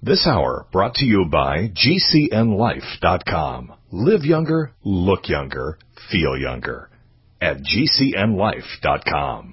This hour brought to you by GCNLife.com. Live younger, look younger, feel younger at GCNLife.com.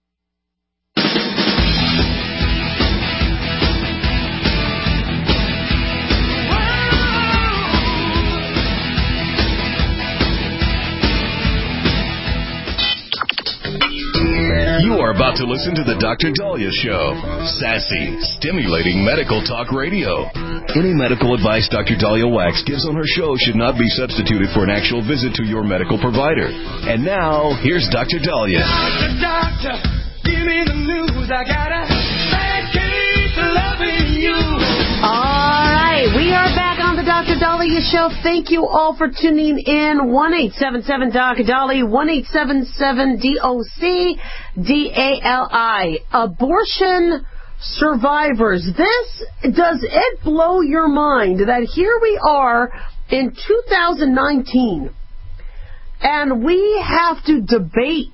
You are about to listen to the Dr. Daliah Show. Sassy, stimulating medical talk radio. Any medical advice Dr. Daliah Wax gives on her show should not be substituted for an actual visit to your medical provider. And now, here's Dr. Daliah. Doctor, give me the news. I got a bad case of loving you. All right, we are back on the Dr. Daliah Show. Thank you all for tuning in. 1-877-Dr. 1-877-DOC-DALI. Abortion survivors. Does it blow your mind that here we are in 2019 and we have to debate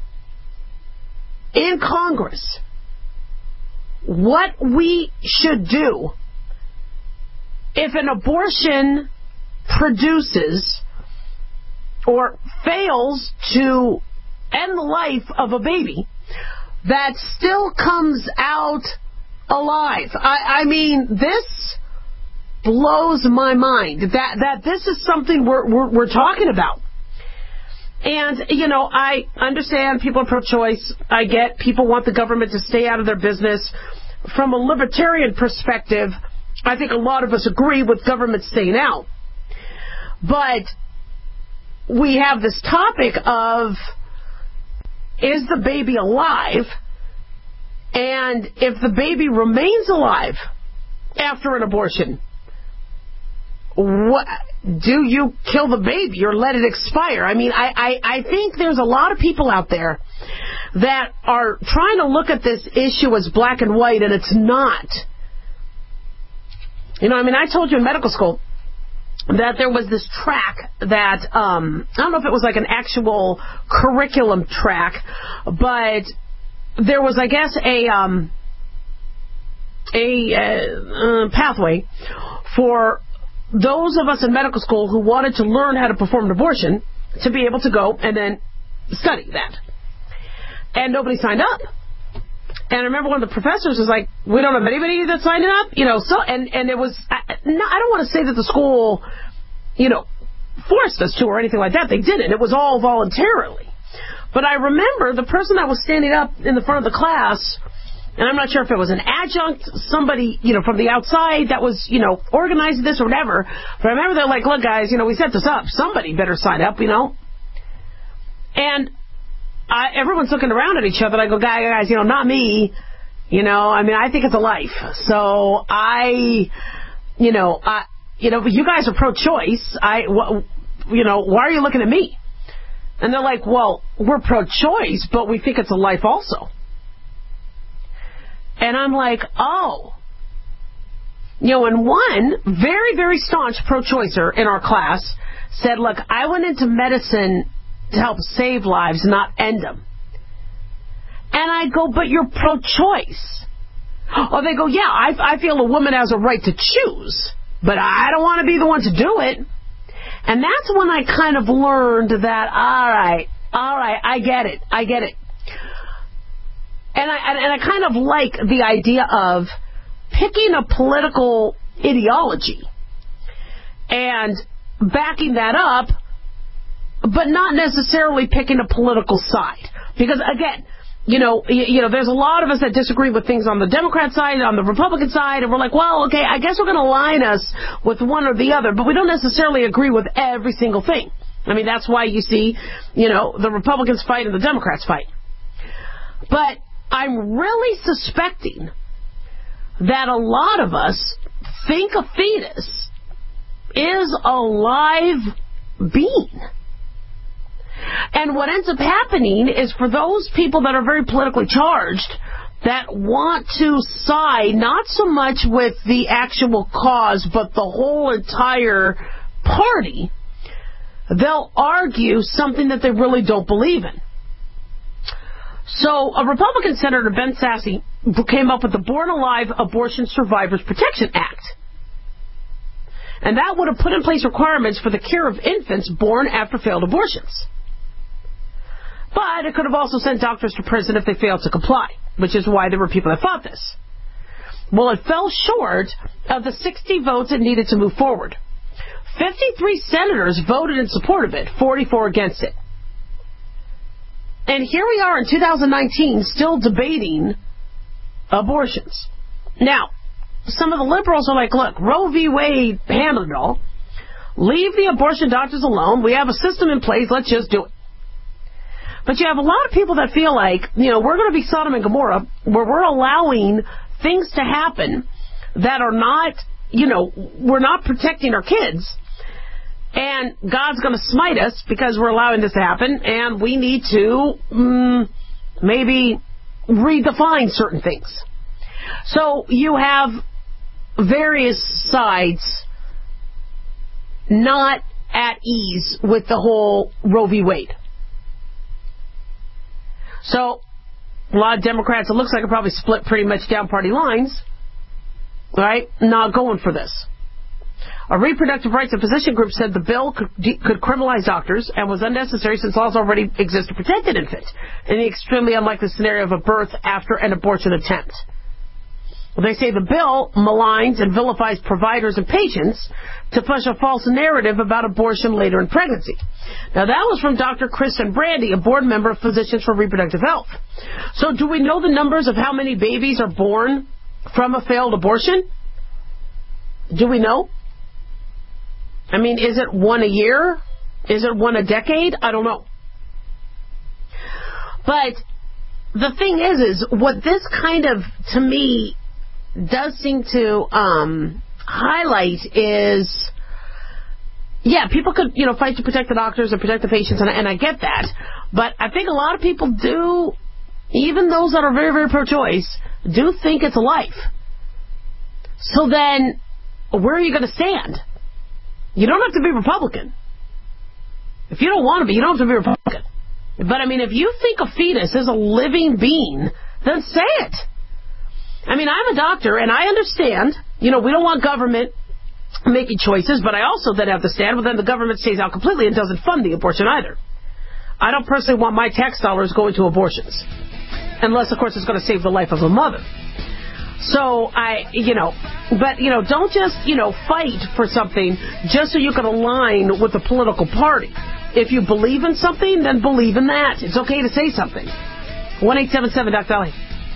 in Congress what we should do if an abortion produces or fails to end the life of a baby that still comes out alive? I mean, this blows my mind that this is something we're talking about. And, you know, I understand people are pro-choice. I get people want the government to stay out of their business. From a libertarian perspective, I think a lot of us agree with government staying out. But we have this topic of, is the baby alive? And if the baby remains alive after an abortion, what, do you kill the baby or let it expire? I mean, I think there's a lot of people out there that are trying to look at this issue as black and white, and it's not. You know, I mean, I told you in medical school that there was this track that, I don't know if it was like an actual curriculum track, but there was, I guess, a pathway for those of us in medical school who wanted to learn how to perform an abortion to be able to go and then study that. And nobody signed up. And I remember one of the professors was like, we don't have anybody that signed up, you know, so, and it was, I don't want to say that the school, you know, forced us to or anything like that. They didn't. It was all voluntarily. But I remember the person that was standing up in the front of the class, and I'm not sure if it was an adjunct, somebody, you know, from the outside that was, you know, organizing this or whatever. But I remember they're like, look, guys, you know, we set this up. Somebody better sign up, you know. And everyone's looking around at each other. I go, guys, you know, not me. You know, I mean, I think it's a life. So you know, but you guys are pro-choice. You know, why are you looking at me? And they're like, well, we're pro-choice, but we think it's a life also. And I'm like, oh. You know, and one very, very staunch pro-choicer in our class said, look, I went into medicine to help save lives, not end them. And I go, but you're pro-choice. Oh, they go, yeah, I feel a woman has a right to choose, but I don't want to be the one to do it. And that's when I kind of learned that, all right, I get it. And I kind of like the idea of picking a political ideology and backing that up, but not necessarily picking a political side. Because, again, you know, there's a lot of us that disagree with things on the Democrat side, on the Republican side, and we're like, well, okay, I guess we're going to align us with one or the other, but we don't necessarily agree with every single thing. I mean, that's why you see, you know, the Republicans fight and the Democrats fight. But I'm really suspecting that a lot of us think a fetus is a live being. And what ends up happening is for those people that are very politically charged that want to side not so much with the actual cause but the whole entire party, they'll argue something that they really don't believe in. So a Republican Senator, Ben Sasse, came up with the Born Alive Abortion Survivors Protection Act. And that would have put in place requirements for the care of infants born after failed abortions. But it could have also sent doctors to prison if they failed to comply, which is why there were people that fought this. Well, it fell short of the 60 votes it needed to move forward. 53 senators voted in support of it, 44 against it. And here we are in 2019 still debating abortions. Now, some of the liberals are like, look, Roe v. Wade handled it all. Leave the abortion doctors alone. We have a system in place. Let's just do it. But you have a lot of people that feel like, we're going to be Sodom and Gomorrah, where we're allowing things to happen that are not, we're not protecting our kids. And God's going to smite us because we're allowing this to happen, and we need to maybe redefine certain things. So you have various sides not at ease with the whole Roe v. Wade. So a lot of Democrats, it looks like, are probably split pretty much down party lines, right? Not going for this. A reproductive rights and physician group said the bill could criminalize doctors and was unnecessary since laws already exist to protect an infant in the extremely unlikely scenario of a birth after an abortion attempt. Well, they say the bill maligns and vilifies providers and patients to push a false narrative about abortion later in pregnancy. Now, that was from Dr. Kristen Brandy, a board member of Physicians for Reproductive Health. So do we know the numbers of how many babies are born from a failed abortion? Do we know? I mean, is it one a year? Is it one a decade? I don't know. But the thing is what this kind of, to me, does seem to highlight is, people could, fight to protect the doctors and protect the patients, and I get that. But I think a lot of people do, even those that are very, very pro-choice, do think it's a life. So then, where are you going to stand? You don't have to be Republican. If you don't want to be, you don't have to be Republican. But, I mean, if you think a fetus is a living being, then say it. I mean, I'm a doctor, and I understand, we don't want government making choices, but I also then have to stand, well, then the government stays out completely and doesn't fund the abortion either. I don't personally want my tax dollars going to abortions, unless, of course, it's going to save the life of a mother. So, don't just, fight for something just so you can align with a political party. If you believe in something, then believe in that. It's okay to say something. 1-877-DOC-DOLLY.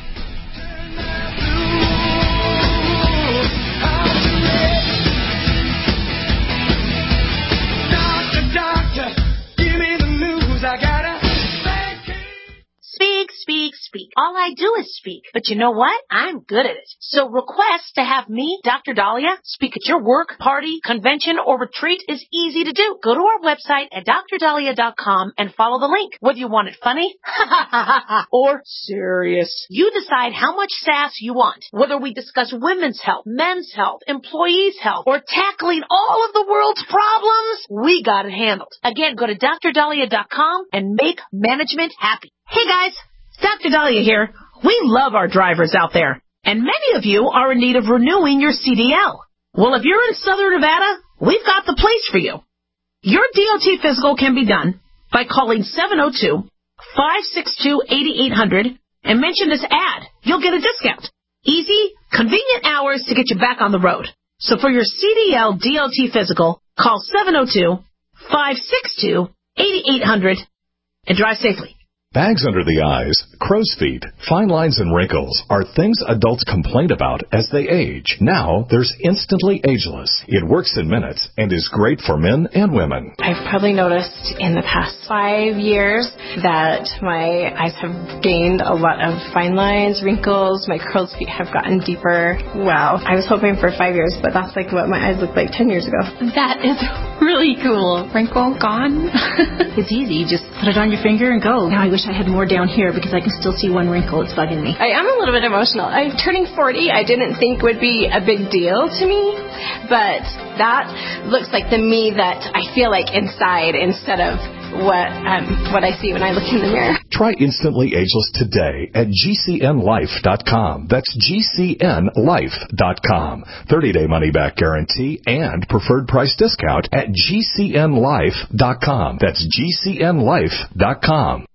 Speak. All I do is speak. But you know what? I'm good at it. So request to have me, Dr. Dahlia, speak at your work, party, convention, or retreat is easy to do. Go to our website at drdahlia.com and follow the link. Whether you want it funny or serious, you decide how much sass you want. Whether we discuss women's health, men's health, employees' health, or tackling all of the world's problems, we got it handled. Again, go to drdahlia.com and make management happy. Hey guys, Dr. Dahlia here. We love our drivers out there, and many of you are in need of renewing your CDL. Well, if you're in Southern Nevada, we've got the place for you. Your DOT physical can be done by calling 702-562-8800 and mention this ad. You'll get a discount. Easy, convenient hours to get you back on the road. So for your CDL DOT physical, call 702-562-8800 and drive safely. Bags under the eyes, crow's feet, fine lines and wrinkles are things adults complain about as they age. Now, there's Instantly Ageless. It works in minutes and is great for men and women. I've probably noticed in the past 5 years that my eyes have gained a lot of fine lines, wrinkles, my crow's feet have gotten deeper. Wow. I was hoping for 5 years, but that's like what my eyes looked like 10 years ago. That is really cool. Wrinkle gone. It's easy. You just put it on your finger and go. Now I wish I had more down here because I can still see one wrinkle. It's bugging me. I am a little bit emotional. I'm turning 40. I didn't think would be a big deal to me, but that looks like the me that I feel like inside instead of what I see when I look in the mirror. Try Instantly Ageless today at GCNLife.com. That's GCNLife.com. 30-day money-back guarantee and preferred price discount at GCNLife.com. That's GCNLife.com.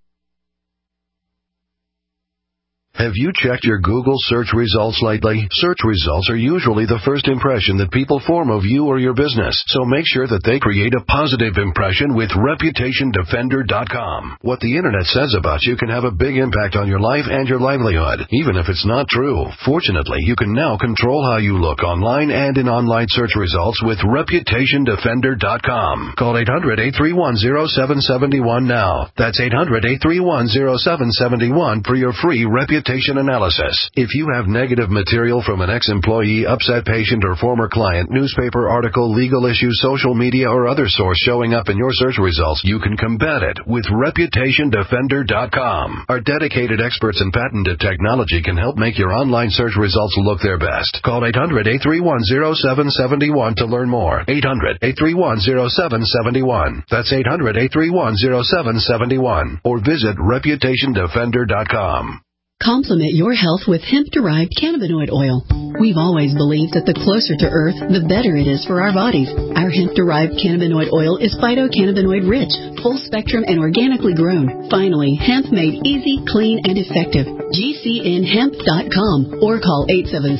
Have you checked your Google search results lately? Search results are usually the first impression that people form of you or your business, so make sure that they create a positive impression with ReputationDefender.com. What the Internet says about you can have a big impact on your life and your livelihood, even if it's not true. Fortunately, you can now control how you look online and in online search results with ReputationDefender.com. Call 800-831-0771 now. That's 800-831-0771 for your free reputation analysis. If you have negative material from an ex-employee, upset patient, or former client, newspaper article, legal issue, social media, or other source showing up in your search results, you can combat it with ReputationDefender.com. Our dedicated experts in patented technology can help make your online search results look their best. Call 800-831-0771 to learn more. 800-831-0771. That's 800-831-0771. Or visit ReputationDefender.com. Complement your health with hemp-derived cannabinoid oil. We've always believed that the closer to Earth, the better it is for our bodies. Our hemp-derived cannabinoid oil is phytocannabinoid-rich, full-spectrum, and organically grown. Finally, hemp made easy, clean, and effective. GCNHemp.com or call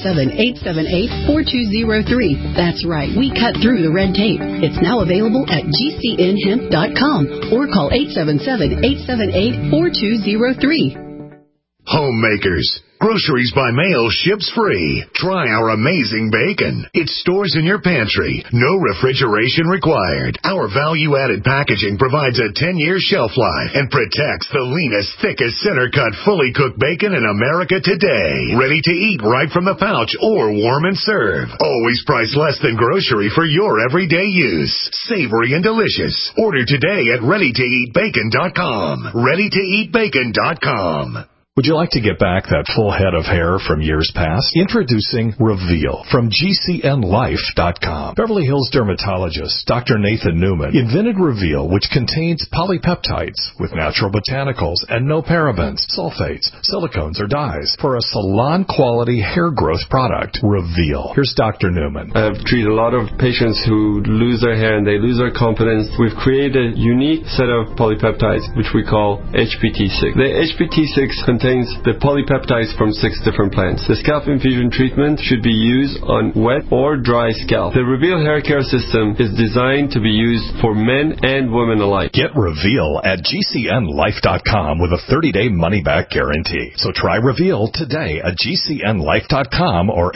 877-878-4203. That's right, we cut through the red tape. It's now available at GCNHemp.com or call 877-878-4203. Homemakers. Groceries by mail ships free. Try our amazing bacon. It stores in your pantry. No refrigeration required. Our value-added packaging provides a 10-year shelf life and protects the leanest, thickest, center-cut, fully cooked bacon in America today. Ready to eat right from the pouch or warm and serve. Always priced less than grocery for your everyday use. Savory and delicious. Order today at ReadyToEatBacon.com. ReadyToEatBacon.com. Would you like to get back that full head of hair from years past? Introducing Reveal from GCNLife.com. Beverly Hills dermatologist Dr. Nathan Newman invented Reveal, which contains polypeptides with natural botanicals and no parabens, sulfates, silicones, or dyes for a salon-quality hair growth product. Reveal. Here's Dr. Newman. I've treated a lot of patients who lose their hair and they lose their confidence. We've created a unique set of polypeptides, which we call HPT6. The HPT6 contains the polypeptides from 6 different plants. The scalp infusion treatment should be used on wet or dry scalp. The Reveal hair care system is designed to be used for men and women alike. Get Reveal at GCNLife.com with a 30-day money-back guarantee. So try Reveal today at GCNLife.com or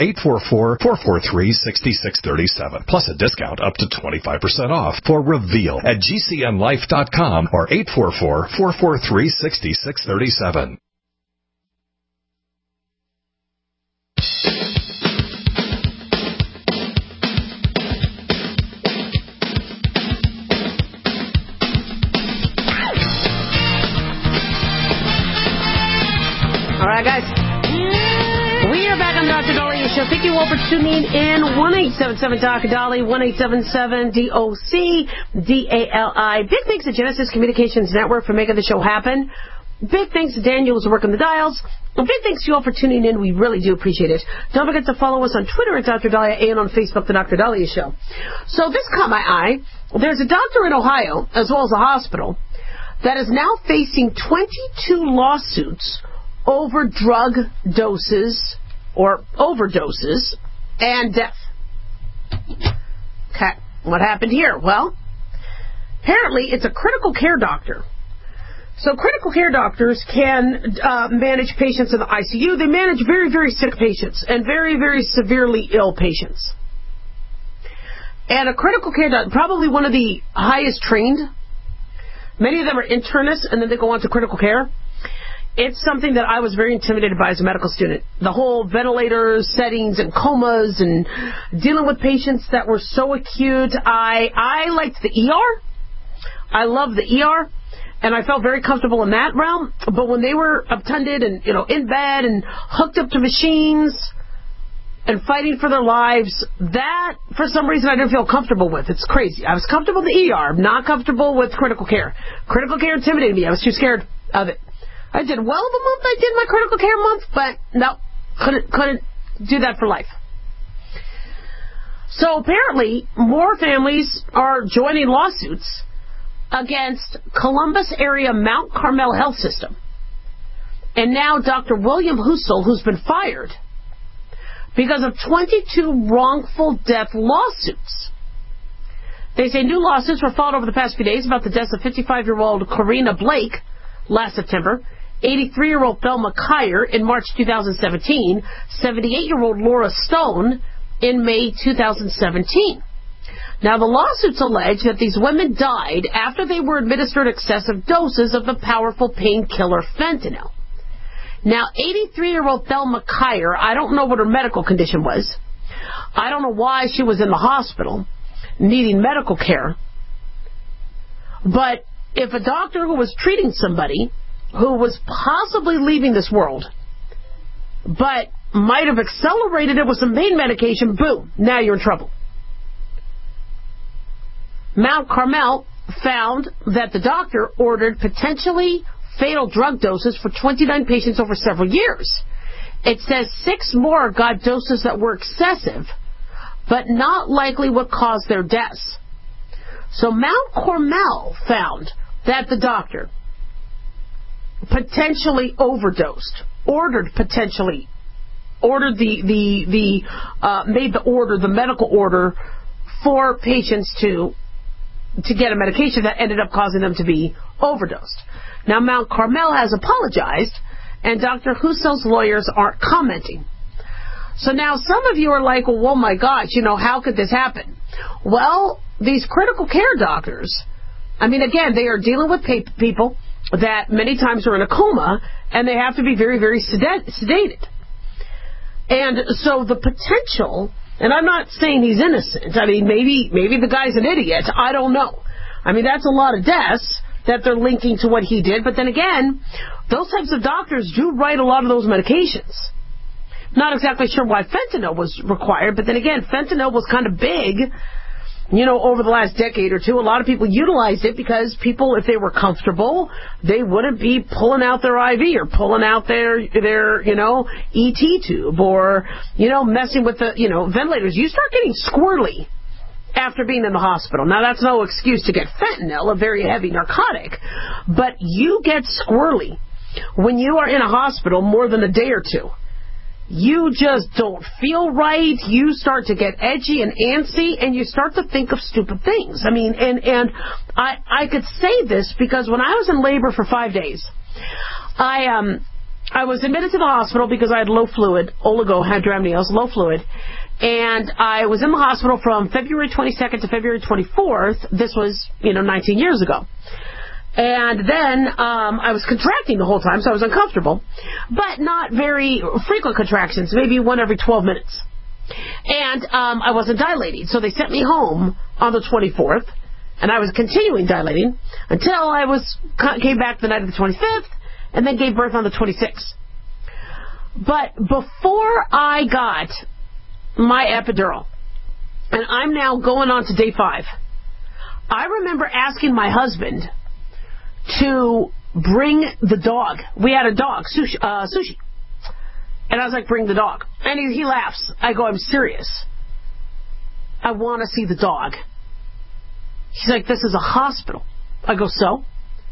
844-443-6637. Plus a discount up to 25% off for Reveal at GCNLife.com or 844-443-6637. All right, guys. We are back on Dr. Daliah Show. Thank you all for tuning in. 1-877-Dr. 1-877-DOC-DALI. Big thanks to Genesis Communications Network for making the show happen. Big thanks to Daniel who's working the dials. And big thanks to you all for tuning in. We really do appreciate it. Don't forget to follow us on Twitter at Dr. Daliah and on Facebook, The Dr. Daliah Show. So this caught my eye. There's a doctor in Ohio, as well as a hospital, that is now facing 22 lawsuits over drug doses or overdoses and death. Okay, what happened here? Well, apparently it's a critical care doctor. So critical care doctors can manage patients in the ICU. They manage very, very sick patients and very, very severely ill patients. And a critical care doctor, probably one of the highest trained. Many of them are internists, and then they go on to critical care. It's something that I was very intimidated by as a medical student. The whole ventilator settings and comas and dealing with patients that were so acute. I liked the ER. I loved the ER. And I felt very comfortable in that realm. But when they were obtunded and, in bed and hooked up to machines, and fighting for their lives, that, for some reason, I didn't feel comfortable with. It's crazy. I was comfortable in the ER, not comfortable with critical care. Critical care intimidated me. I was too scared of it. I did well the month I did my critical care month, but no, couldn't do that for life. So apparently, more families are joining lawsuits against Columbus area Mount Carmel Health System. And now Dr. William Husel, who's been fired because of 22 wrongful death lawsuits. They say new lawsuits were filed over the past few days about the deaths of 55-year-old Karina Blake last September, 83-year-old Thelma Kyer in March 2017, 78-year-old Laura Stone in May 2017. Now, the lawsuits allege that these women died after they were administered excessive doses of the powerful painkiller fentanyl. Now, 83-year-old Thelma Kyer, I don't know what her medical condition was. I don't know why she was in the hospital needing medical care. But if a doctor who was treating somebody who was possibly leaving this world, but might have accelerated it with some pain medication, boom, now you're in trouble. Mount Carmel found that the doctor ordered potentially fatal drug doses for 29 patients over several years. It says 6 more got doses that were excessive, but not likely what caused their deaths. So Mount Carmel found that the doctor potentially overdosed, made the medical order for patients to get a medication that ended up causing them to be overdosed. Now, Mount Carmel has apologized, and Dr. Husel's lawyers aren't commenting. So now some of you are like, well, oh my gosh, how could this happen? Well, these critical care doctors, again, they are dealing with people that many times are in a coma, and they have to be very, very sedated. And so the potential, and I'm not saying he's innocent. Maybe the guy's an idiot. I don't know. That's a lot of deaths that they're linking to what he did. But then again, those types of doctors do write a lot of those medications. Not exactly sure why fentanyl was required, but then again, fentanyl was kind of big, over the last decade or two. A lot of people utilized it because people, if they were comfortable, they wouldn't be pulling out their IV or pulling out their ET tube or, messing with the, ventilators. You start getting squirrely after being in the hospital. Now, that's no excuse to get fentanyl, a very heavy narcotic, but you get squirrely when you are in a hospital more than a day or two. You just don't feel right. You start to get edgy and antsy, and you start to think of stupid things. And I could say this because when I was in labor for 5 days, I was admitted to the hospital because I had low fluid, oligohydramnios, low fluid, and I was in the hospital from February 22nd to February 24th. This was, 19 years ago. And then I was contracting the whole time, so I was uncomfortable, but not very frequent contractions, maybe one every 12 minutes. And I wasn't dilating, so they sent me home on the 24th, and I was continuing dilating until I came back the night of the 25th, and then gave birth on the 26th. But before I got my epidural, and I'm now going on to day 5, I remember asking my husband to bring the dog. We had a dog, Sushi. And I was like, bring the dog. And he laughs. I go, I'm serious. I want to see the dog. He's like, this is a hospital. I go, so?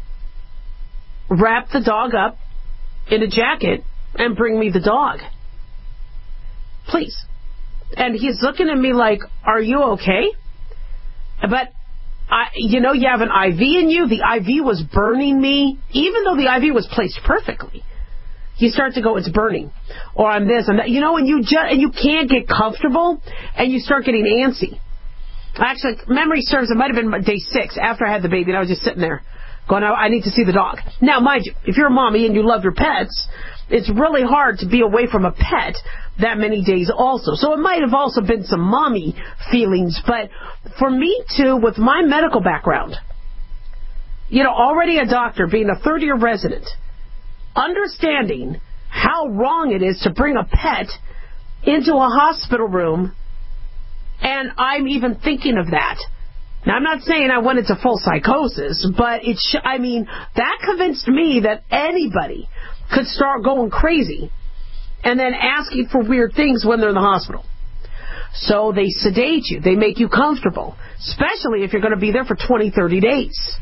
Wrap the dog up in a jacket and bring me the dog. Please. And he's looking at me like, are you okay? But you have an IV in you. The IV was burning me, even though the IV was placed perfectly. You start to go, it's burning, or I'm this, I'm that. And you can't get comfortable, and you start getting antsy. Actually, memory serves, it might have been day 6 after I had the baby, and I was just sitting there going, I need to see the dog. Now, mind you, if you're a mommy and you love your pets, it's really hard to be away from a pet that many days also. So it might have also been some mommy feelings. But for me, too, with my medical background, already a doctor, being a third-year resident, understanding how wrong it is to bring a pet into a hospital room, and I'm even thinking of that. Now, I'm not saying I went into full psychosis, but that convinced me that anybody could start going crazy and then asking for weird things when they're in the hospital. So they sedate you. They make you comfortable, especially if you're going to be there for 20, 30 days.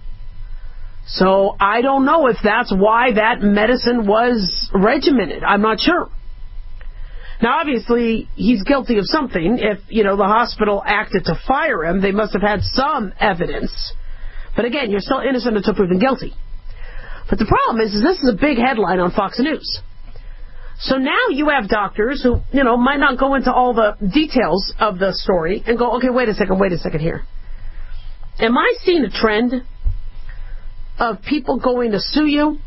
So I don't know if that's why that medicine was regimented. I'm not sure. Now, obviously, he's guilty of something. If, the hospital acted to fire him, they must have had some evidence. But again, you're still innocent until proven guilty. But the problem is this is a big headline on Fox News. So now you have doctors who, might not go into all the details of the story and go, okay, wait a second here. Am I seeing a trend of people going to sue you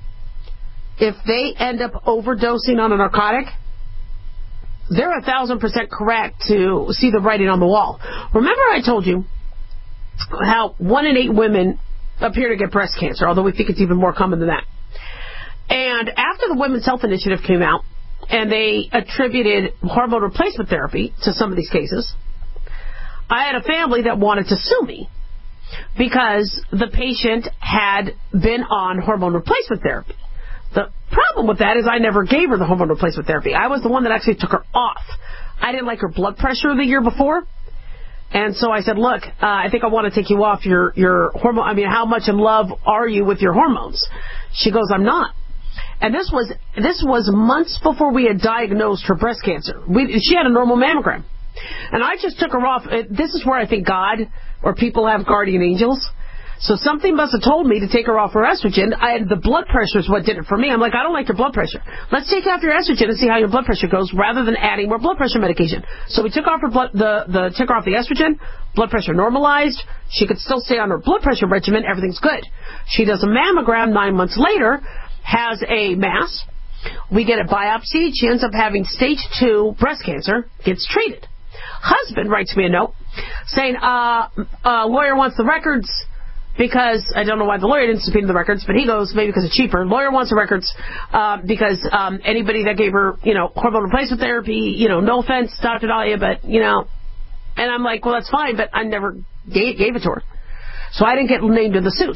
if they end up overdosing on a narcotic? They're 1,000% correct to see the writing on the wall. Remember I told you how 1 in 8 women appear to get breast cancer, although we think it's even more common than that. And after the Women's Health Initiative came out and they attributed hormone replacement therapy to some of these cases, I had a family that wanted to sue me because the patient had been on hormone replacement therapy. The problem with that is I never gave her the hormone replacement therapy. I was the one that actually took her off. I didn't like her blood pressure the year before. And so I said, look, I think I want to take you off your hormone. How much in love are you with your hormones? She goes, I'm not. And this was months before we had diagnosed her breast cancer. She had a normal mammogram. And I just took her off. This is where I think God or people have guardian angels. So something must have told me to take her off her estrogen. The blood pressure is what did it for me. I'm like, I don't like your blood pressure. Let's take off your estrogen and see how your blood pressure goes rather than adding more blood pressure medication. So we took off her took her off the estrogen. Blood pressure normalized. She could still stay on her blood pressure regimen. Everything's good. She does a mammogram 9 months later, has a mass. We get a biopsy. She ends up having stage 2 breast cancer, gets treated. Husband writes me a note saying, lawyer wants the records because, I don't know why the lawyer didn't subpoena the records, but he goes, maybe because it's cheaper. Lawyer wants the records because anybody that gave her, hormone replacement therapy, no offense, Dr. Dahlia, but, and I'm like, well, that's fine, but I never gave it to her. So I didn't get named in the suit.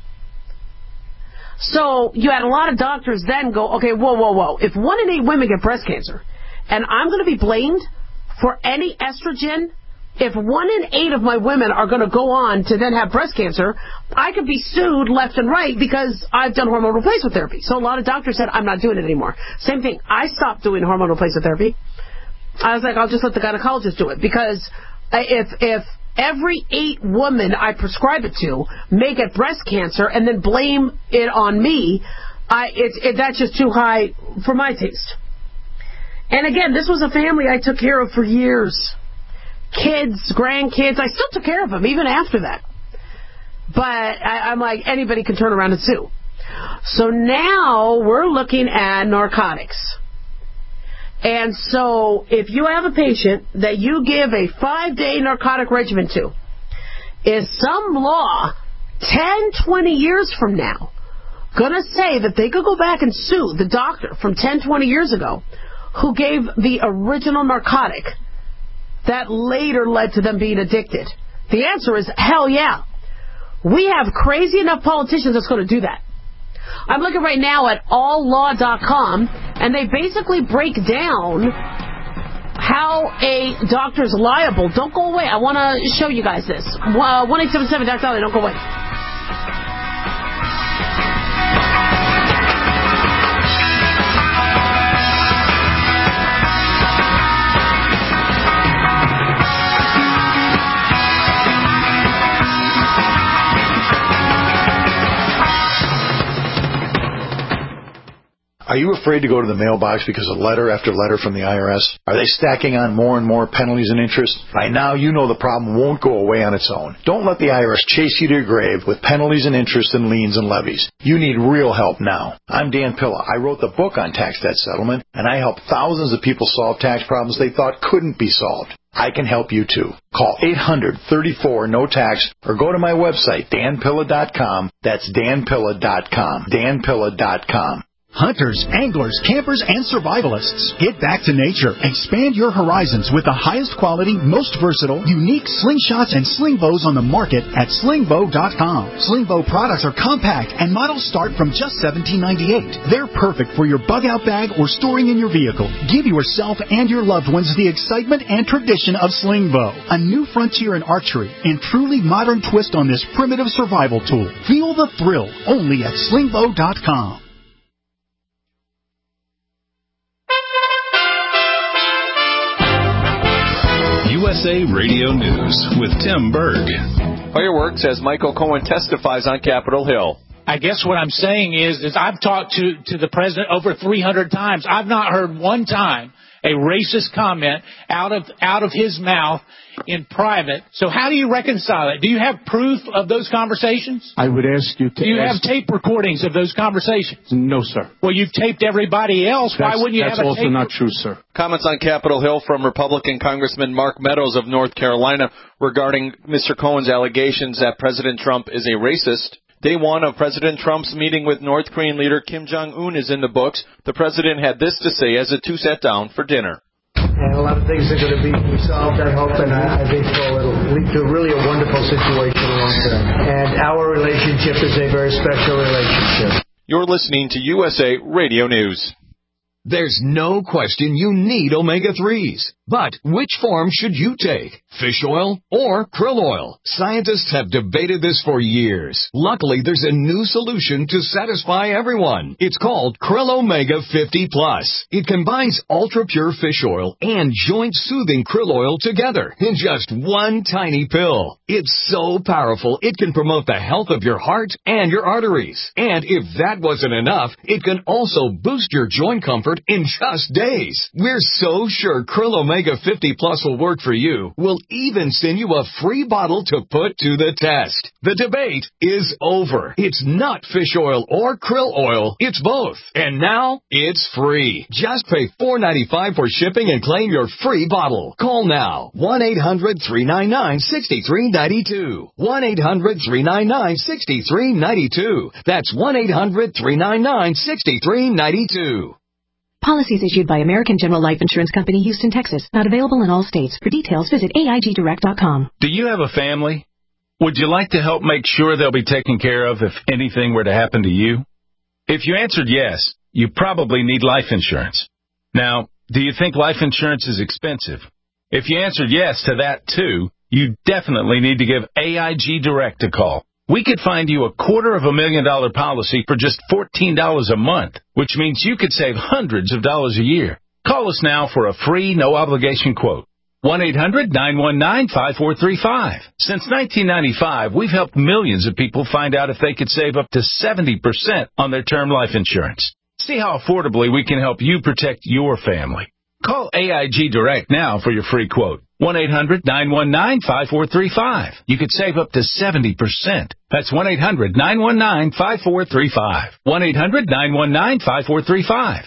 So you had a lot of doctors then go, okay, whoa. If 1 in 8 women get breast cancer, and I'm going to be blamed for any estrogen, if 1 in 8 of my women are going to go on to then have breast cancer, I could be sued left and right because I've done hormone replacement therapy. So a lot of doctors said, I'm not doing it anymore. Same thing. I stopped doing hormone replacement therapy. I was like, I'll just let the gynecologist do it because if every 8 women I prescribe it to may get breast cancer and then blame it on me, that's just too high for my taste. And again, this was a family I took care of for years. Kids, grandkids, I still took care of them even after that. But I'm like, anybody can turn around and sue. So now we're looking at narcotics. And so if you have a patient that you give a 5-day narcotic regimen to, is some law 10, 20 years from now going to say that they could go back and sue the doctor from 10, 20 years ago who gave the original narcotic that later led to them being addicted? The answer is hell yeah. We have crazy enough politicians that's going to do that. I'm looking right now at alllaw.com, and they basically break down how a doctor's liable. Don't go away. I want to show you guys this. 1-877 Dr. Dahlia. Don't go away. Are you afraid to go to the mailbox because of letter after letter from the IRS? Are they stacking on more and more penalties and interest? By now, you know the problem won't go away on its own. Don't let the IRS chase you to your grave with penalties and interest and liens and levies. You need real help now. I'm Dan Pilla. I wrote the book on tax debt settlement, and I help thousands of people solve tax problems they thought couldn't be solved. I can help you too. Call 800-34-NO-TAX or go to my website, danpilla.com. That's danpilla.com. danpilla.com. Hunters, anglers, campers, and survivalists. Get back to nature. Expand your horizons with the highest quality, most versatile, unique slingshots and sling bows on the market at slingbow.com. Slingbow products are compact and models start from just $17.98. They're perfect for your bug out bag or storing in your vehicle. Give yourself and your loved ones the excitement and tradition of Slingbow, a new frontier in archery and truly modern twist on this primitive survival tool. Feel the thrill only at slingbow.com. USA Radio News with Tim Berg. Fireworks as Michael Cohen testifies on Capitol Hill. I guess what I'm saying is I've talked to the president over 300 times. I've not heard one time a racist comment out of his mouth in private. So how do you reconcile it? Do you have proof of those conversations? I would ask you to. Do you have tape recordings of those conversations? No, sir. Well, you've taped everybody else. Why wouldn't you have a tape? That's also not true, sir. Comments on Capitol Hill from Republican Congressman Mark Meadows of North Carolina regarding Mr. Cohen's allegations that President Trump is a racist. Day one of President Trump's meeting with North Korean leader Kim Jong-un is in the books. The president had this to say as the two sat down for dinner. And a lot of things are going to be resolved, I hope, and I think it'll lead to really a wonderful situation long term. And our relationship is a very special relationship. You're listening to USA Radio News. There's no question you need omega-3s. But which form should you take? Fish oil or krill oil? Scientists have debated this for years. Luckily, there's a new solution to satisfy everyone. It's called Krill Omega 50 Plus. It combines ultra-pure fish oil and joint-soothing krill oil together in just one tiny pill. It's so powerful, it can promote the health of your heart and your arteries. And if that wasn't enough, it can also boost your joint comfort in just days. We're so sure Krill Omega 50 Plus will work for you. We'll even send you a free bottle to put to the test. The debate is over. It's not fish oil or krill oil. It's both. And now it's free. Just pay $4.95 for shipping and claim your free bottle. Call now. 1-800-399-6392. 1-800-399-6392. That's 1-800-399-6392. Policies issued by American General Life Insurance Company, Houston, Texas. Not available in all states. For details, visit AIGdirect.com. Do you have a family? Would you like to help make sure they'll be taken care of if anything were to happen to you? If you answered yes, you probably need life insurance. Now, do you think life insurance is expensive? If you answered yes to that too, you definitely need to give AIG Direct a call. We could find you a $250,000 policy for just $14 a month, which means you could save hundreds of dollars a year. Call us now for a free, no-obligation quote. 1-800-919-5435. Since 1995, we've helped millions of people find out if they could save up to 70% on their term life insurance. See how affordably we can help you protect your family. Call AIG Direct now for your free quote. 1-800-919-5435. You could save up to 70%. That's 1-800-919-5435. 1-800-919-5435.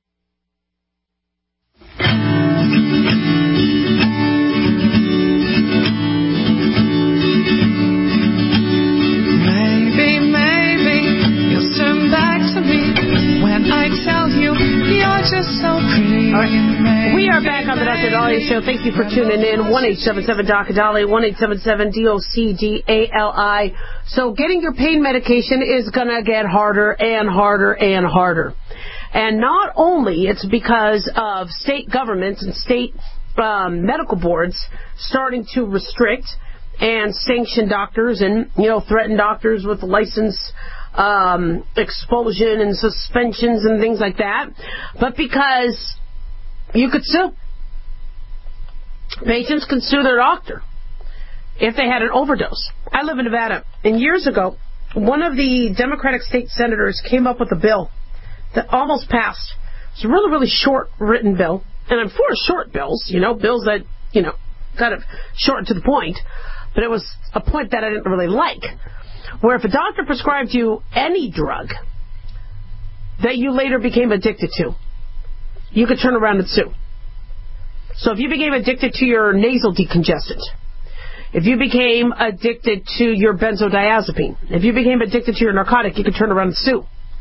Maybe you'll turn back to me when I tell you you're just so pretty. All right. We are back on the Dr. Dahlia Show. Thank you for tuning in. 1-877-Dr. 1-877-DOC-DALI. So getting your pain medication is going to get harder and harder and harder. And not only it's because of state governments and state medical boards starting to restrict and sanction doctors and, threaten doctors with license expulsion and suspensions and things like that, but because you could sue. Patients can sue their doctor if they had an overdose. I live in Nevada, and years ago, one of the Democratic state senators came up with a bill that almost passed. It's a really, really short written bill, and I'm for short bills, bills that, kind of short and to the point, but it was a point that I didn't really like, where if a doctor prescribed you any drug that you later became addicted to, you could turn around and sue. So if you became addicted to your nasal decongestant, if you became addicted to your benzodiazepine, if you became addicted to your narcotic, you could turn around and sue.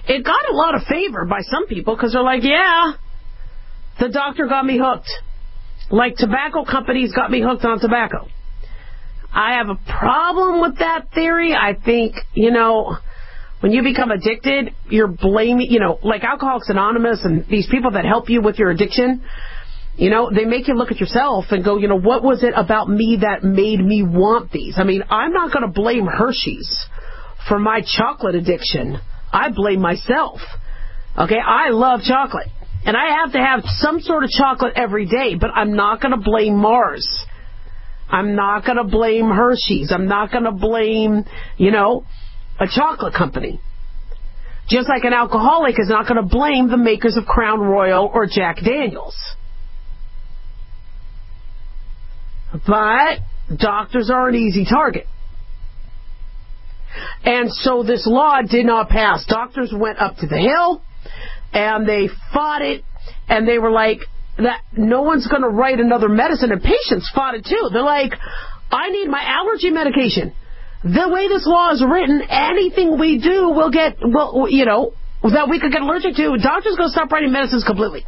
it got a lot of favor by some people because they're like, yeah, the doctor got me hooked. Like tobacco companies got me hooked on tobacco. I have a problem with that theory. I think, when you become addicted, you're blaming, like Alcoholics Anonymous and these people that help you with your addiction, they make you look at yourself and go, what was it about me that made me want these? I mean, I'm not going to blame Hershey's for my chocolate addiction. I blame myself. Okay, I love chocolate. And I have to have some sort of chocolate every day, but I'm not going to blame Mars. I'm not going to blame Hershey's. I'm not going to blame, a chocolate company. Just like an alcoholic is not going to blame the makers of Crown Royal or Jack Daniels. But doctors are an easy target. And so this law did not pass. Doctors went up to the Hill, and they fought it, and they were like, that no one's going to write another medicine, and patients fought it too. They're like, I need my allergy medication. The way this law is written, anything we do will get, that we could get allergic to, doctors going to stop writing medicines completely.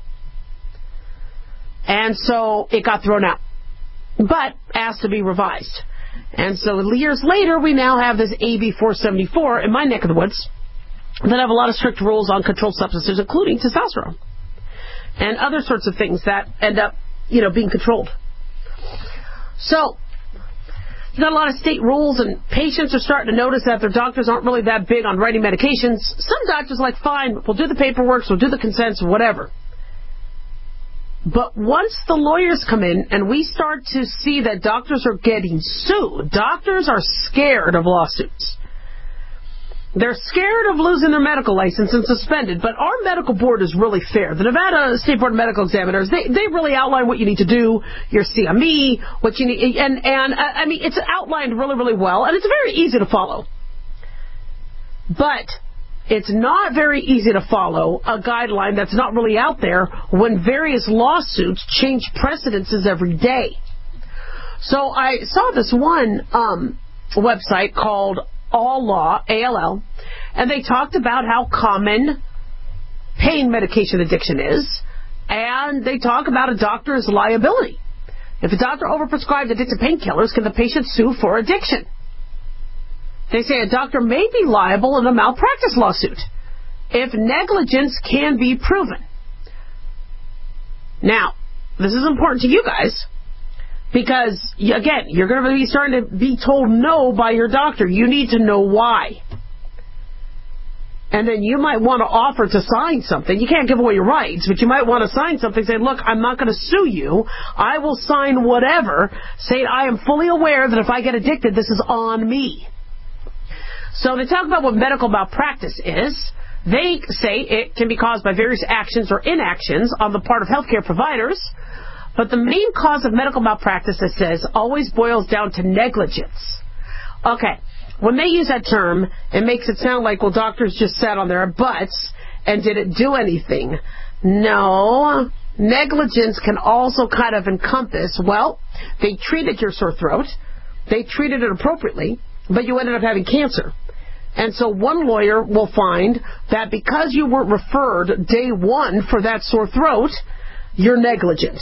And so it got thrown out, but asked to be revised. And so years later, we now have this AB 474 in my neck of the woods that have a lot of strict rules on controlled substances, including testosterone and other sorts of things that end up, being controlled. So you got a lot of state rules, and patients are starting to notice that their doctors aren't really that big on writing medications. Some doctors are like, fine, we'll do the paperwork, we'll do the consents, whatever. But once the lawyers come in and we start to see that doctors are getting sued, doctors are scared of lawsuits. They're scared of losing their medical license and suspended, but our medical board is really fair. The Nevada State Board of Medical Examiners, they really outline what you need to do, your CME, what you need, and I mean, it's outlined really, really well, and it's very easy to follow. But it's not very easy to follow a guideline that's not really out there when various lawsuits change precedences every day. So I saw this one website called All Law, ALL, and they talked about how common pain medication addiction is, and they talk about a doctor's liability. If a doctor overprescribed addictive painkillers, can the patient sue for addiction? They say a doctor may be liable in a malpractice lawsuit if negligence can be proven. Now, this is important to you guys because, again, you're going to be starting to be told no by your doctor. You need to know why. And then you might want to offer to sign something. You can't give away your rights, but you might want to sign something saying, look, I'm not going to sue you. I will sign whatever, saying I am fully aware that if I get addicted, this is on me. So they talk about what medical malpractice is. They say it can be caused by various actions or inactions on the part of healthcare providers, but the main cause of medical malpractice, it says, always boils down to negligence. Okay, when they use that term, it makes it sound like, well, doctors just sat on their butts and didn't do anything. No, negligence can also kind of encompass, well, they treated your sore throat, they treated it appropriately, but you ended up having cancer. And so one lawyer will find that because you weren't referred day one for that sore throat, you're negligent.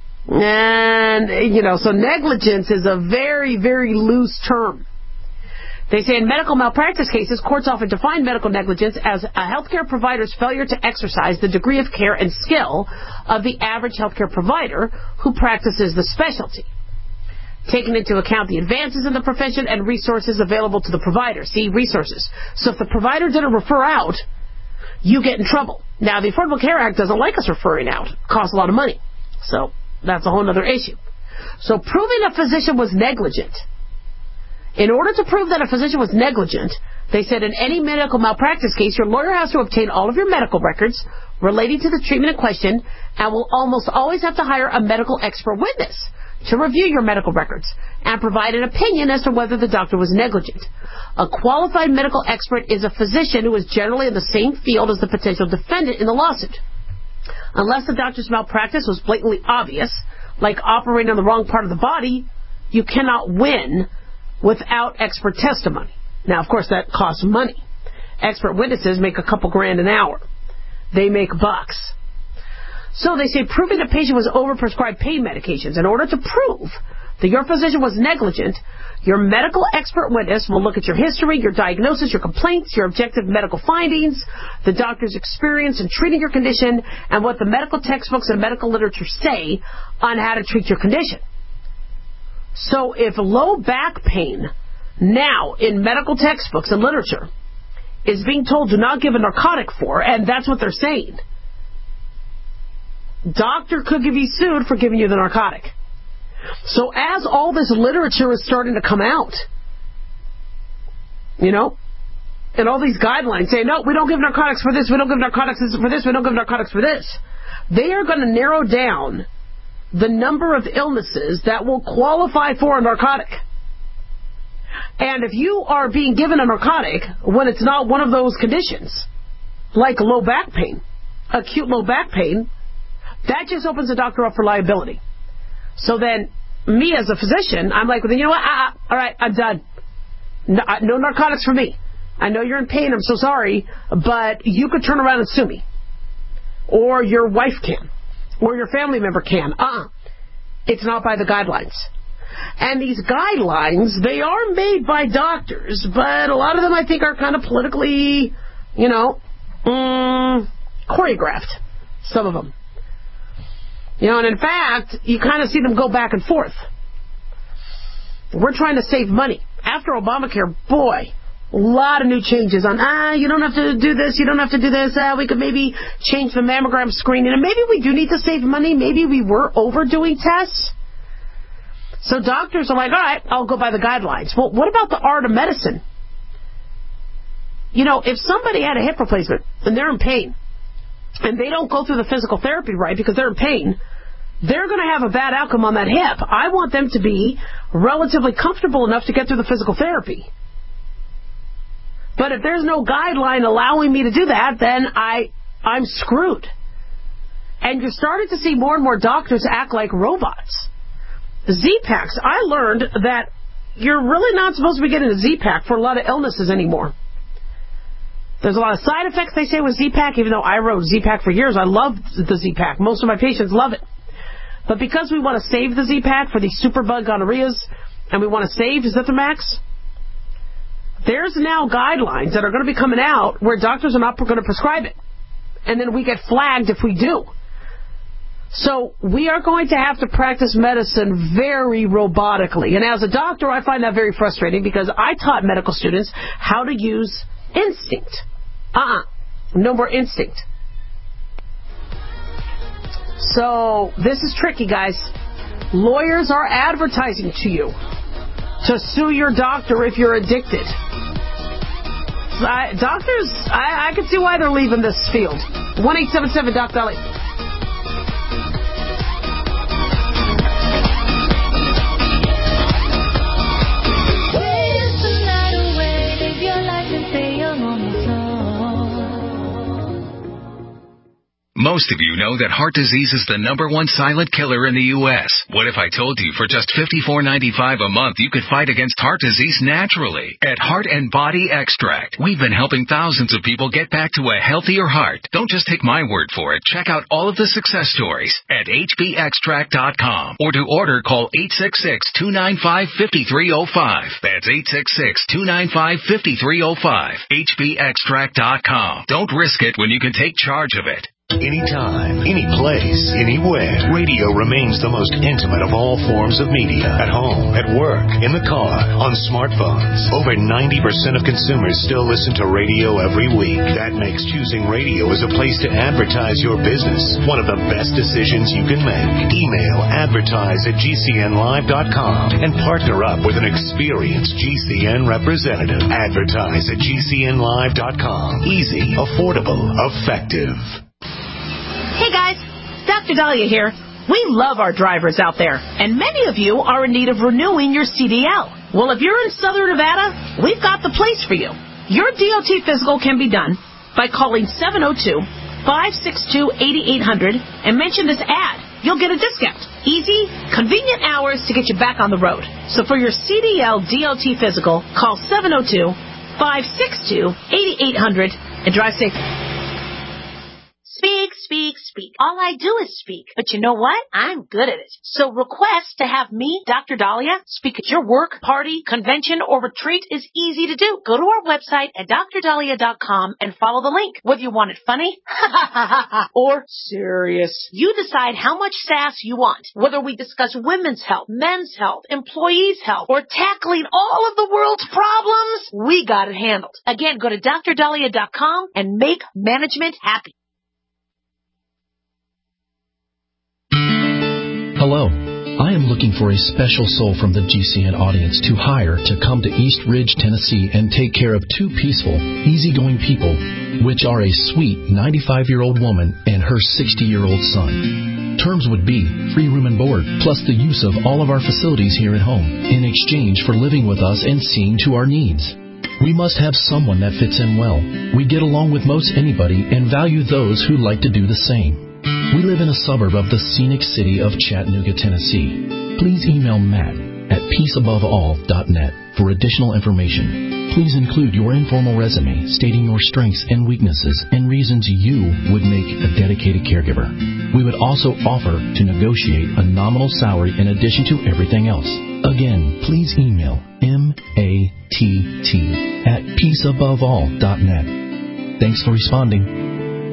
And, so negligence is a very, very loose term. They say in medical malpractice cases, courts often define medical negligence as a healthcare provider's failure to exercise the degree of care and skill of the average healthcare provider who practices the specialty, taking into account the advances in the profession and resources available to the provider. See, resources. So if the provider didn't refer out, you get in trouble. Now, the Affordable Care Act doesn't like us referring out. It costs a lot of money. So that's a whole other issue. So proving a physician was negligent. In order to prove that a physician was negligent, they said in any medical malpractice case, your lawyer has to obtain all of your medical records relating to the treatment in question and will almost always have to hire a medical expert witness to review your medical records and provide an opinion as to whether the doctor was negligent. A qualified medical expert is a physician who is generally in the same field as the potential defendant in the lawsuit. Unless the doctor's malpractice was blatantly obvious, like operating on the wrong part of the body, you cannot win without expert testimony. Now, of course, that costs money. expert witnesses make a couple grand an hour. They make bucks. So they say proving the patient was overprescribed pain medications. In order to prove that your physician was negligent, your medical expert witness will look at your history, your diagnosis, your complaints, your objective medical findings, the doctor's experience in treating your condition, and what the medical textbooks and medical literature say on how to treat your condition. So if low back pain now in medical textbooks and literature is being told do not give a narcotic for, and that's what they're saying, doctor could be sued for giving you the narcotic. So as all this literature is starting to come out, and all these guidelines say, no, we don't give narcotics for this, we don't give narcotics for this, we don't give narcotics for this, they are going to narrow down the number of illnesses that will qualify for a narcotic. And if you are being given a narcotic when it's not one of those conditions, like low back pain, acute low back pain, that just opens the doctor up for liability. So then, me as a physician, I'm like, well, then you know what? All right, I'm done. No narcotics for me. I know you're in pain. I'm so sorry, but you could turn around and sue me. Or your wife can. Or your family member can. It's not by the guidelines. And these guidelines, they are made by doctors, but a lot of them I think are kind of politically, choreographed. Some of them. And in fact, you kind of see them go back and forth. We're trying to save money. After Obamacare, boy, a lot of new changes on, you don't have to do this, you don't have to do this, we could maybe change the mammogram screening, and maybe we do need to save money, maybe we were overdoing tests. So doctors are like, all right, I'll go by the guidelines. Well, what about the art of medicine? If somebody had a hip replacement and they're in pain, and they don't go through the physical therapy right because they're in pain, they're going to have a bad outcome on that hip. I want them to be relatively comfortable enough to get through the physical therapy. But if there's no guideline allowing me to do that, then I'm screwed. And you're starting to see more and more doctors act like robots. Z-Paks, I learned that you're really not supposed to be getting a Z-Pak for a lot of illnesses anymore. There's a lot of side effects, they say, with Z-Pak, even though I wrote Z-Pak for years. I love the Z-Pak. Most of my patients love it. But because we want to save the Z-Pak for these superbug gonorrheas, and we want to save Zithromax, there's now guidelines that are going to be coming out where doctors are not going to prescribe it. And then we get flagged if we do. So we are going to have to practice medicine very robotically. And as a doctor, I find that very frustrating because I taught medical students how to use instinct. No more instinct. So this is tricky, guys. Lawyers are advertising to you to sue your doctor if you're addicted. Doctors, I can see why they're leaving this field. 1-877-DOC-DOLLY. Most of you know that heart disease is the #1 silent killer in the U.S. What if I told you for just $54.95 a month you could fight against heart disease naturally? At Heart and Body Extract, we've been helping thousands of people get back to a healthier heart. Don't just take my word for it. Check out all of the success stories at hbextract.com. Or to order, call 866-295-5305. That's 866-295-5305. hbextract.com. Don't risk it when you can take charge of it. Anytime, any place, anywhere. Radio remains the most intimate of all forms of media. At home, at work, in the car, on smartphones. Over 90% of consumers still listen to radio every week. That makes choosing radio as a place to advertise your business one of the best decisions you can make. Email advertise@gcnlive.com and partner up with an experienced GCN representative. Advertise@gcnlive.com. Easy, affordable, effective. Hey guys, Dr. Dahlia here. We love our drivers out there, and many of you are in need of renewing your CDL. Well, if you're in Southern Nevada, we've got the place for you. Your DOT physical can be done by calling 702-562-8800 and mention this ad. You'll get a discount. Easy, convenient hours to get you back on the road. So for your CDL DOT physical, call 562-8800 and drive safe. Speak, speak, speak. All I do is speak. But you know what? I'm good at it. So request to have me, Dr. Dahlia, speak at your work, party, convention, or retreat is easy to do. Go to our website at drdahlia.com and follow the link. Whether you want it funny or serious, you decide how much sass you want. Whether we discuss women's health, men's health, employees' health, or tackling all of the world's problems, we got it handled. Again, go to drdahlia.com and make management happy. Hello. I am looking for a special soul from the GCN audience to hire to come to East Ridge, Tennessee and take care of two peaceful, easygoing people, which are a sweet 95-year-old woman and her 60-year-old son. Terms would be free room and board, plus the use of all of our facilities here at home, in exchange for living with us and seeing to our needs. We must have someone that fits in well. We get along with most anybody and value those who like to do the same. We live in a suburb of the scenic city of Chattanooga, Tennessee. Please email Matt at peaceaboveall.net for additional information. Please include your informal resume stating your strengths and weaknesses and reasons you would make a dedicated caregiver. We would also offer to negotiate a nominal salary in addition to everything else. Again, please email matt@peaceaboveall.net. Thanks for responding.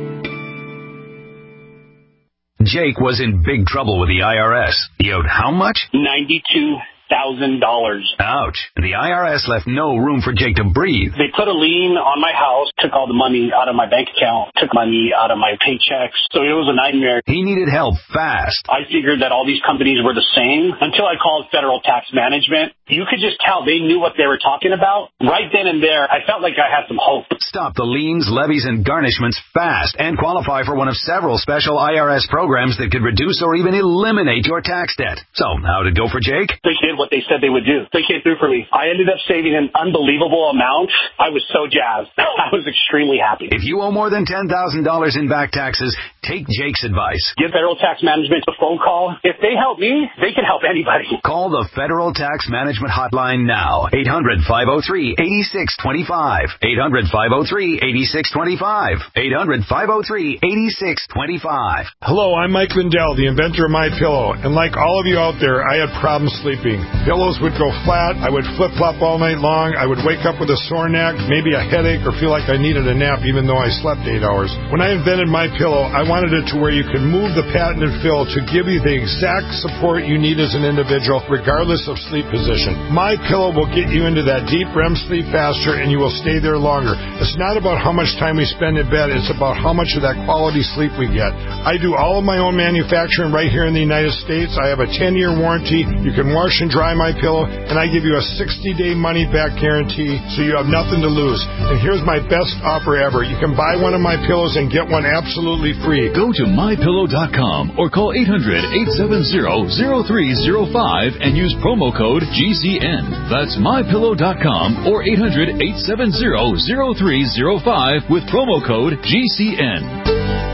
Jake was in big trouble with the IRS. He owed how much? $92,000. Ouch. The IRS left no room for Jake to breathe. They put a lien on my house, took all the money out of my bank account, took money out of my paychecks. So it was a nightmare. He needed help fast. I figured that all these companies were the same until I called Federal Tax Management. You could just tell they knew what they were talking about. Right then and there, I felt like I had some hope. Stop the liens, levies, and garnishments fast and qualify for one of several special IRS programs that could reduce or even eliminate your tax debt. So, how'd it go for Jake? They did what they said they would do. They came through for me. I ended up saving an unbelievable amount. I was so jazzed. I was extremely happy. If you owe more than $10,000 in back taxes, take Jake's advice. Give Federal Tax Management a phone call. If they help me, they can help anybody. Call the Federal Tax Management Hotline now. 800-503-8625. 800-503-8625. 800-503-8625. Hello, I'm Mike Lindell, the inventor of MyPillow. And like all of you out there, I had problems sleeping. Pillows would go flat. I would flip-flop all night long. I would wake up with a sore neck, maybe a headache, or feel like I needed a nap even though I slept 8 hours. When I invented MyPillow, I wanted it to where you could move the patented fill to give you the exact support you need as an individual, regardless of sleep position. MyPillow will get you into that deep REM sleep faster, and you will stay there longer. It's not about how much time we spend in bed. It's about how much of that quality sleep we get. I do all of my own manufacturing right here in the United States. I have a 10-year warranty. You can wash and dry MyPillow, and I give you a 60-day money-back guarantee, so you have nothing to lose. And here's my best offer ever. You can buy one of my pillows and get one absolutely free. Go to MyPillow.com or call 800-870-0305 and use promo code GCN. That's MyPillow.com or 800-870-0305 with promo code GCN.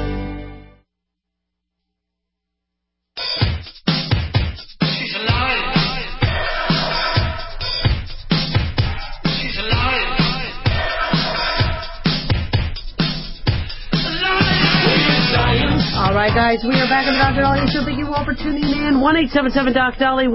Guys, we are back on the Dr. Dahlia Show. Thank you all for tuning in. 1-877-DOC-DALI,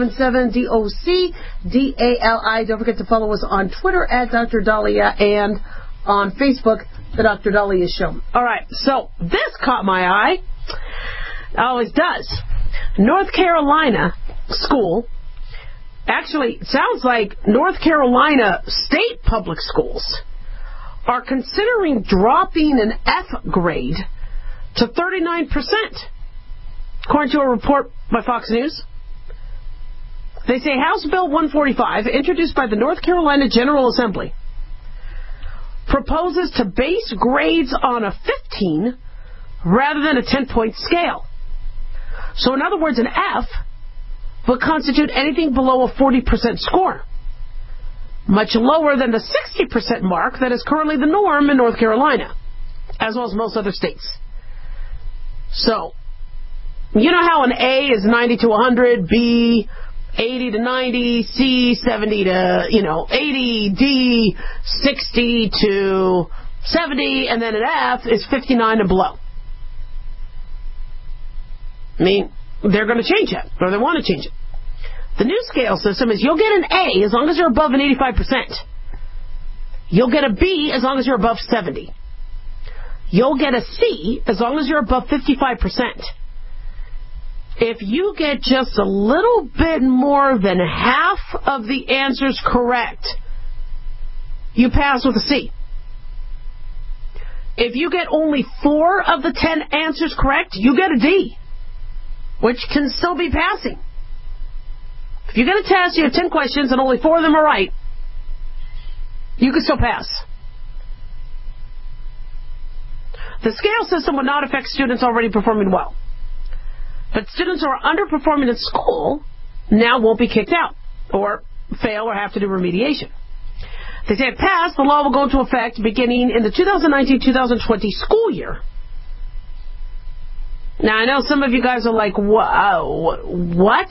1-877-DOC-DALI. Don't forget to follow us on Twitter at Dr. Dahlia and on Facebook, The Dr. Dahlia Show. All right, so this caught my eye. Always does. North Carolina school, actually, it sounds like North Carolina state public schools are considering dropping an F grade to 39%, according to a report by Fox News. They say House Bill 145, introduced by the North Carolina General Assembly, proposes to base grades on a 15 rather than a 10-point scale. So in other words, an F would constitute anything below a 40% score, much lower than the 60% mark that is currently the norm in North Carolina, as well as most other states. So, you know how an A is 90 to 100, B 80 to 90, C 70 to, 80, D 60 to 70, and then an F is 59 and below. I mean, they're going to change that, or they want to change it. The new scale system is you'll get an A as long as you're above an 85%. You'll get a B as long as you're above 70. You'll get a C as long as you're above 55%. If you get just a little bit more than half of the answers correct, you pass with a C. If you get only 4 of the 10 answers correct, you get a D, which can still be passing. If you get a test, you have 10 questions and only 4 of them are right, you can still pass. The scale system would not affect students already performing well. But students who are underperforming in school now won't be kicked out or fail or have to do remediation. They say if passed, the law will go into effect beginning in the 2019-2020 school year. Now, I know some of you guys are like, what?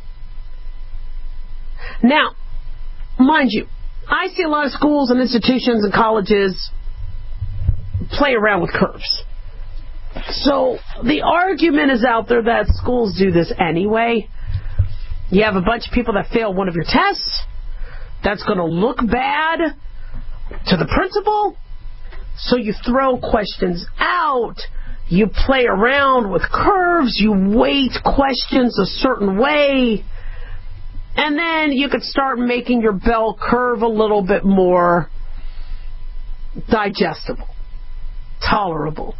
Now, mind you, I see a lot of schools and institutions and colleges play around with curves. So the argument is out there that schools do this anyway. You have a bunch of people that fail one of your tests. That's going to look bad to the principal. So you throw questions out. You play around with curves. You weight questions a certain way. And then you could start making your bell curve a little bit more digestible, tolerable.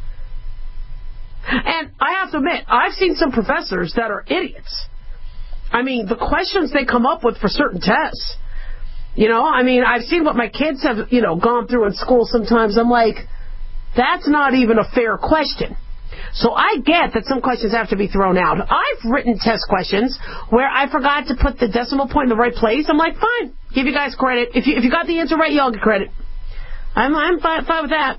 And I have to admit, I've seen some professors that are idiots. I mean, the questions they come up with for certain tests. I've seen what my kids have, gone through in school sometimes. I'm like, that's not even a fair question. So I get that some questions have to be thrown out. I've written test questions where I forgot to put the decimal point in the right place. I'm like, fine, give you guys credit. If you got the answer right, you all get credit. I'm fine with that.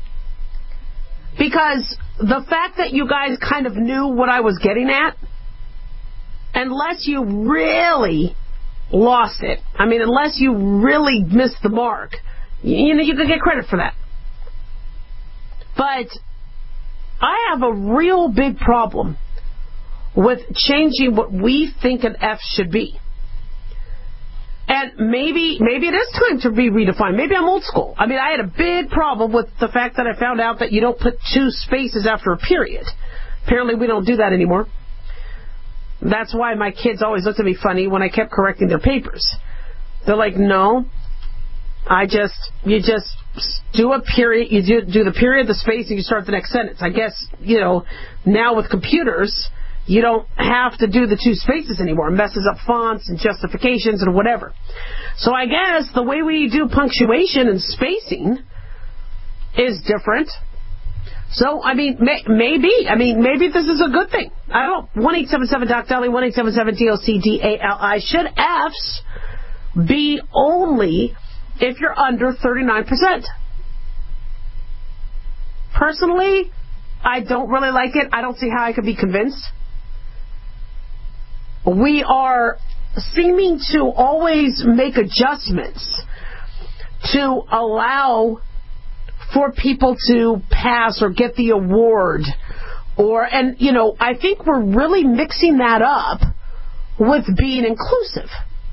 Because the fact that you guys kind of knew what I was getting at, unless you really lost it, unless you really missed the mark, you could get credit for that. But I have a real big problem with changing what we think an F should be. And maybe it is time to be redefined. Maybe I'm old school. I had a big problem with the fact that I found out that you don't put 2 spaces after a period. Apparently we don't do that anymore. That's why my kids always looked at me funny when I kept correcting their papers. They're like, no, you just do a period, you do the period, the space, and you start the next sentence. I guess, now with computers, you don't have to do the 2 spaces anymore. It messes up fonts and justifications and whatever. So I guess the way we do punctuation and spacing is different. So, maybe this is a good thing. I don't. 1-877-DOC-DALI, 1-877-DOC-DALI. Should Fs be only if you're under 39%? Personally, I don't really like it. I don't see how I could be convinced. We are seeming to always make adjustments to allow for people to pass or get the award. I think we're really mixing that up with being inclusive.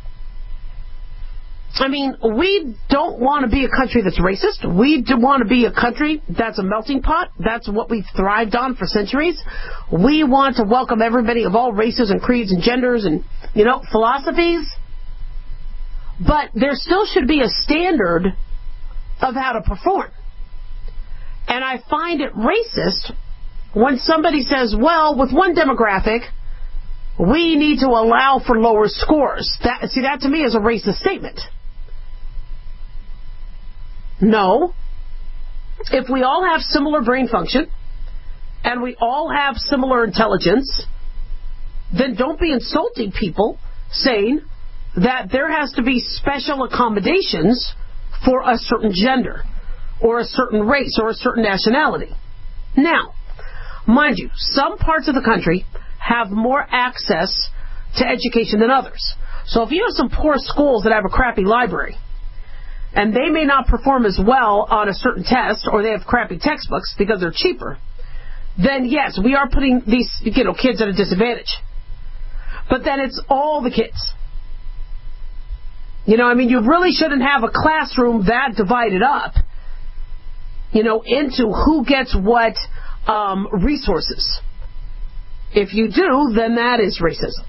We don't want to be a country that's racist. We want to be a country that's a melting pot. That's what we've thrived on for centuries. We want to welcome everybody of all races and creeds and genders and, philosophies. But there still should be a standard of how to perform. And I find it racist when somebody says, well, with one demographic, we need to allow for lower scores. That to me is a racist statement. No. If we all have similar brain function and we all have similar intelligence, then don't be insulting people saying that there has to be special accommodations for a certain gender or a certain race or a certain nationality. Now, mind you, some parts of the country have more access to education than others. So if you have some poor schools that have a crappy library, and they may not perform as well on a certain test, or they have crappy textbooks because they're cheaper, then yes, we are putting these kids at a disadvantage. But then it's all the kids. You really shouldn't have a classroom that divided up, into who gets what resources. If you do, then that is racism.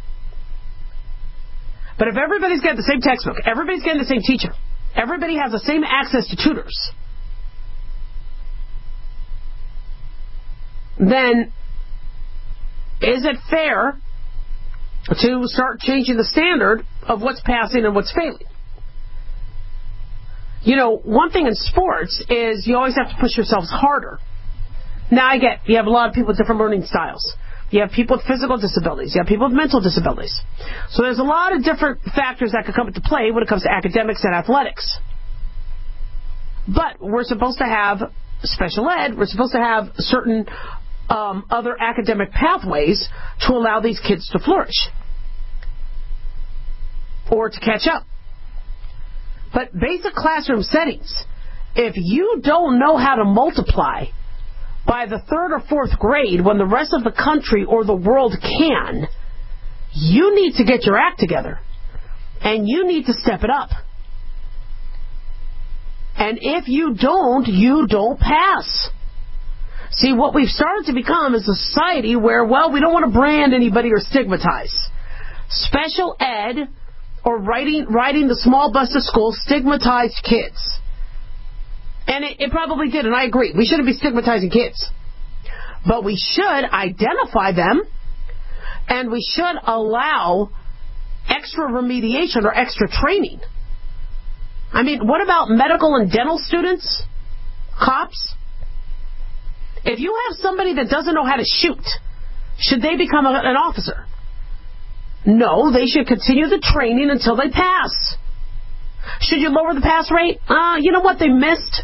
But if everybody's getting the same textbook, everybody's getting the same teacher, everybody has the same access to tutors, then is it fair to start changing the standard of what's passing and what's failing? One thing in sports is you always have to push yourselves harder. Now I get, you have a lot of people with different learning styles. You have people with physical disabilities. You have people with mental disabilities. So there's a lot of different factors that could come into play when it comes to academics and athletics. But we're supposed to have special ed. We're supposed to have certain other academic pathways to allow these kids to flourish or to catch up. But basic classroom settings, if you don't know how to multiply by the 3rd or 4th grade when the rest of the country or the world can, you need to get your act together. And you need to step it up. And if you don't pass. See, what we've started to become is a society where, we don't want to brand anybody or stigmatize. Special ed or riding the small bus to school stigmatized kids. And it probably did, and I agree. We shouldn't be stigmatizing kids. But we should identify them, and we should allow extra remediation or extra training. What about medical and dental students? Cops? If you have somebody that doesn't know how to shoot, should they become an officer? No, they should continue the training until they pass. Should you lower the pass rate? You know what they missed?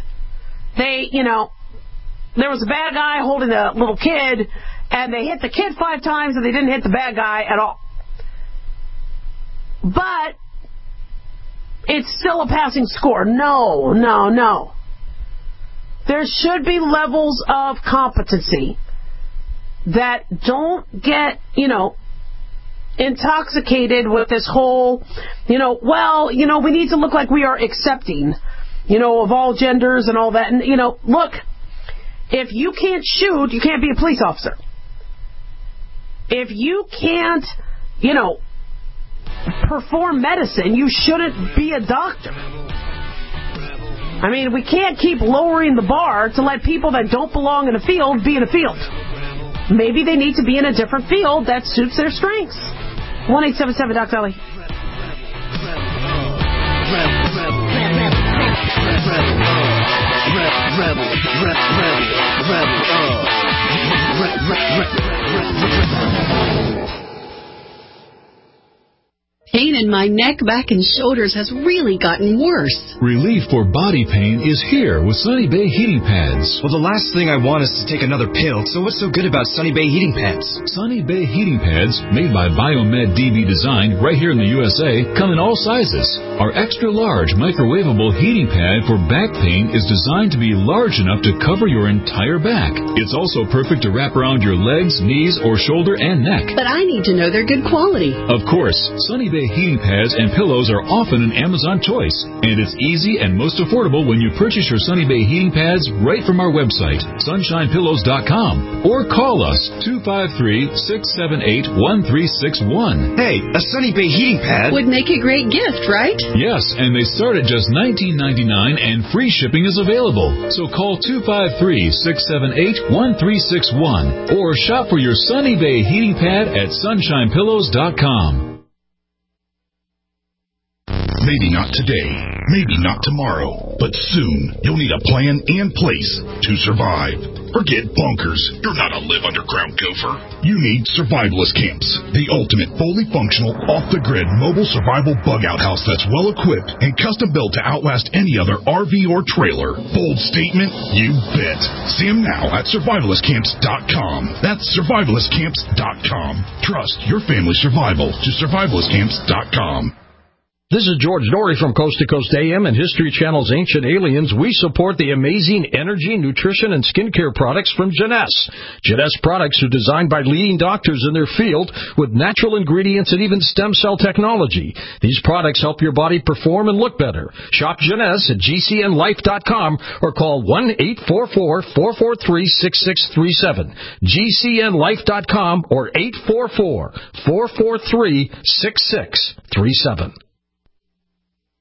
There was a bad guy holding a little kid, and they hit the kid 5 times, and they didn't hit the bad guy at all. But it's still a passing score. No. There should be levels of competency that don't get, intoxicated with this whole, we need to look like we are accepting, of all genders and all that. And, look, if you can't shoot, you can't be a police officer. If you can't, perform medicine, you shouldn't be a doctor. We can't keep lowering the bar to let people that don't belong in a field be in a field. Maybe they need to be in a different field that suits their strengths. 1-877-DOC-DOLLY. Pain in my neck, back, and shoulders has really gotten worse. Relief for body pain is here with Sunny Bay Heating Pads. Well, the last thing I want is to take another pill, so what's so good about Sunny Bay Heating Pads? Sunny Bay Heating Pads, made by Biomed DB Design right here in the USA, come in all sizes. Our extra-large microwavable heating pad for back pain is designed to be large enough to cover your entire back. It's also perfect to wrap around your legs, knees, or shoulder and neck. But I need to know they're good quality. Of course, Sunny Bay heating pads and pillows are often an Amazon choice, and it's easy and most affordable when you purchase your Sunny Bay heating pads right from our website, sunshinepillows.com, or call us 253-678-1361. Hey, a Sunny Bay heating pad would make a great gift, right? Yes, and they start at just $19.99 and free shipping is available. So call 253-678-1361 or shop for your Sunny Bay heating pad at sunshinepillows.com. Maybe not today, maybe not tomorrow, but soon you'll need a plan and place to survive. Forget bunkers. You're not a live underground gopher. You need Survivalist Camps, the ultimate fully functional, off-the-grid mobile survival bug-out house that's well-equipped and custom-built to outlast any other RV or trailer. Bold statement? You bet. See them now at survivalistcamps.com. That's survivalistcamps.com. Trust your family's survival to survivalistcamps.com. This is George Norrie from Coast to Coast AM and History Channel's Ancient Aliens. We support the amazing energy, nutrition, and skincare products from Jeunesse. Jeunesse products are designed by leading doctors in their field with natural ingredients and even stem cell technology. These products help your body perform and look better. Shop Jeunesse at GCNlife.com or call 1-844-443-6637. GCNlife.com or 844-443-6637.